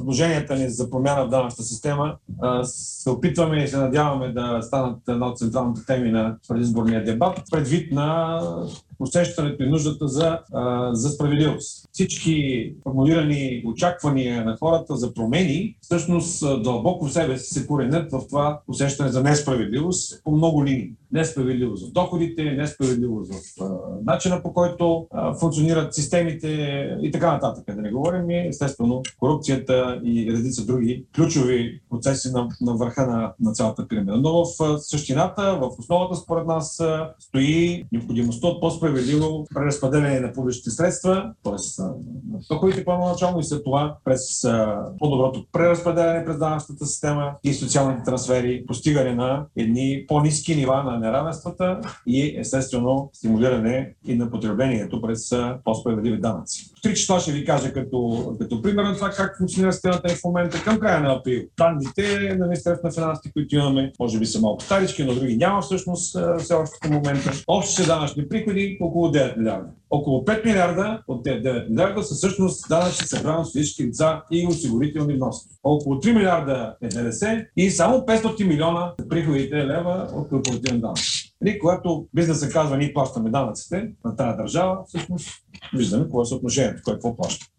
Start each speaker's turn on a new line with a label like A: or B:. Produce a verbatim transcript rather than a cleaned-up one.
A: предложенията ни за промяна в данъчната система се опитваме и се надяваме да станат една от централните теми на предизборния дебат, предвид на усещането и нуждата за, за справедливост. Всички формулирани очаквания на хората за промени всъщност дълбоко в себе си се коренят в това усещане за несправедливост по много линии. Несправедливост в доходите, несправедливост в а, начина, по който а, функционират системите и така нататък. Да не говорим и естествено корупцията и редица други ключови процеси на, на върха на, на цялата пирамида. Но в а, същината, в основата според нас а, стои необходимостта от по-справедливо преразпределение на публичните средства, т.е. на доходите първоначално и след това през а, по-доброто преразпределение през данъчната система и социалните трансфери, постигане на едни по-ниски нива на неравенствата и естествено стимулиране и на потреблението през по-справедливи данъци. Три числа ще ви кажа като, като пример на това как функционира системата в момента към края на април. Данните на Министерството на финансите, които имаме, може би са малко старички, но други няма всъщност все още към момента. Общите данъчни приходи около девет милиарда. Около пет милиарда от тези девет милиарда са всъщност данъци събрани от физически лица и осигурителни вноски. Около три милиарда е ДДС и само петстотин милиона приходите лева от корпоративен данък. И когато бизнесът казва, ние плащаме данъците на тази държава, всъщност виждаме какво е съотношението, кой какво плаща.